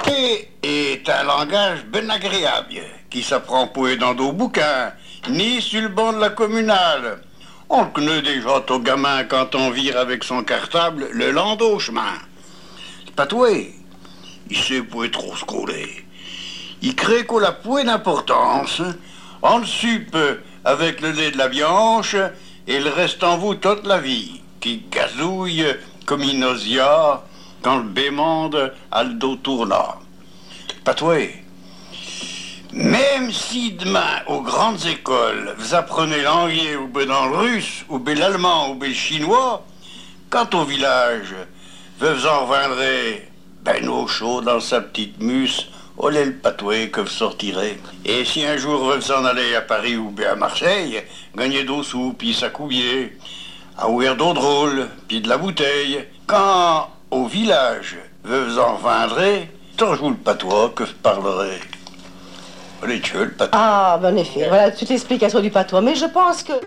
patois est un langage ben agréable, qui s'apprend pas dans nos bouquins, ni sur le banc de la communale. On le connaît déjà, ton gamin, quand on vire avec son cartable le landau au chemin. Le patois, il sait pas trop se coller. Il crée qu'on a point d'importance. On le supe avec le lait de la bianche et le reste en vous toute la vie, qui gazouille comme une nausea quand le bémonde a le dos tournant. Patois, même si demain, aux grandes écoles, vous apprenez l'anglais ou bien dans le russe, ou bien l'allemand, ou bien le chinois, quand au village, vous en reviendrez ben au chaud dans sa petite mousse, olé le patois que vous sortirez. Et si un jour vous en allez à Paris ou bien à Marseille, gagnez d'eau sous, puis ça couvier, à ouïr d'eau drôle, puis de la bouteille. Quand au village, vous en reviendrez, toujours le patois que vous parlerez. Allez, tu veux le patois? Ah, ben en effet, voilà toute l'explication du patois. Mais je pense que...